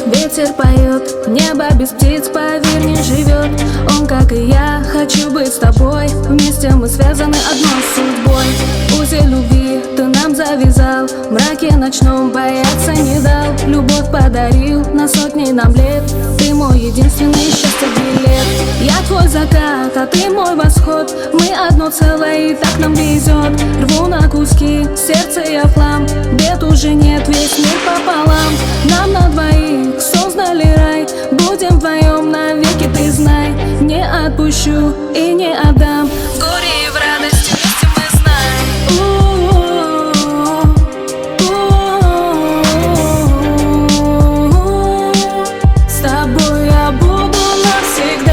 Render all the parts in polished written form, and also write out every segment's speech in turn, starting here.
ветер поет, небо без птиц, поверь, не живет. Он, как и я, хочу быть с тобой, вместе мы связаны одной судьбой. Узел любви ты нам завязал, в мраке ночном бояться не дал. Любовь подарил на сотни нам лет, ты мой единственный счастье билет. Я твой закат, а ты мой восход, мы одно целое и так нам везет. Рву на куски, сердце я флам, бед уже нет, весь мир пополам. Нам на двоих создали рай, будем вдвоем навеки, ты знай. Не отпущу и не отдам, в горе и в радости вместе мы знаем. С тобой я буду навсегда.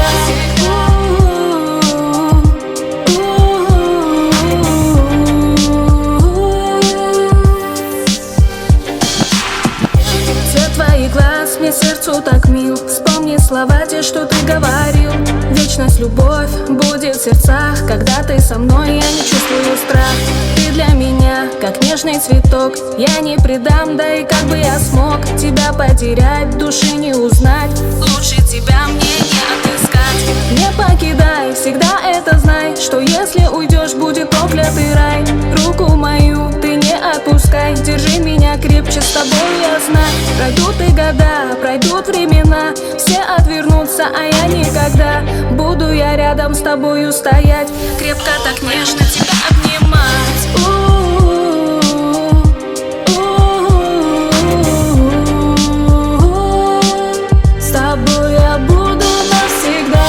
Цвет твоих глаз мне сердцу так мил, вспомни слова те, что ты говорил. Вечность, любовь будет в сердцах, когда ты со мной, я не чувствую страх. Ты для меня, как нежный цветок, я не предам, да и как бы я смог тебя потерять, души не узнать. Лучше тебя мне не отыскать. Не покидай, всегда это знай, что если уйдешь, будет проклятый рай. Руку мою ты не отпускай, держи меня крепче, с тобой я знаю. Пройдут и года, пройдут времена, все отвернутся, а я никогда. Буду я рядом с тобою стоять, крепко так нежно тебя обнимать. С тобой я буду навсегда.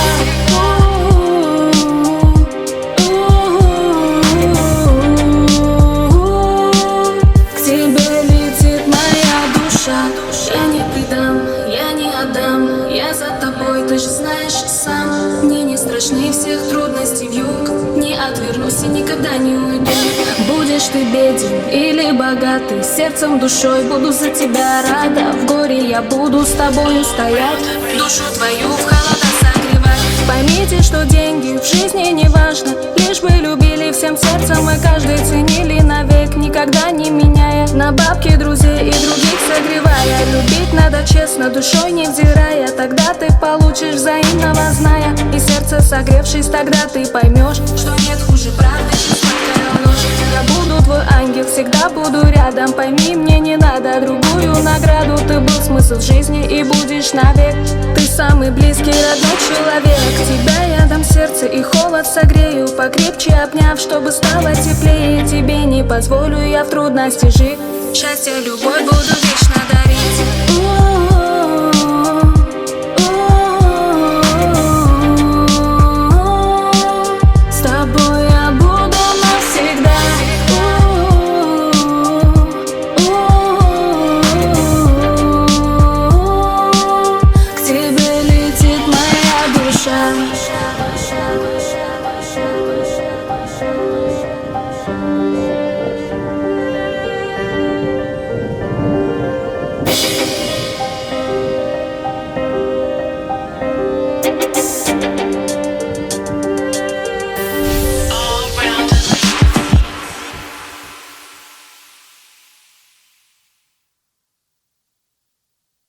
К тебе летит моя душа, я не предам, я не отдам, я за тобой, ты же знаешь сам. Мне не страшны всех трудностей вьюг, не отвернусь и никогда не уйду. Будешь ты беден или богатый, сердцем, душой буду за тебя рада. В горе я буду с тобою стоять, душу твою в холода согревать. Поймите, что деньги в жизни не важно, лишь бы любили всем сердцем и каждый ценили навек, никогда не меняя, на бабки друзей и других согревая. Любить надо честно, душой не взирая, тогда ты получишь взаимного зная. И сердце согревшись, тогда ты поймешь, что нет хуже правды, чем сладкая ложь. Я буду твой ангел, всегда буду рядом, пойми, мне не надо другую награду. Ты был смысл жизни и будешь навек, ты самый близкий, родной человек. Тебя я дам сердце и холод согрею, покрепче обняв, чтобы стало теплее. Тебе не позволю я в трудности жить, счастье, любовь буду вечно дарить.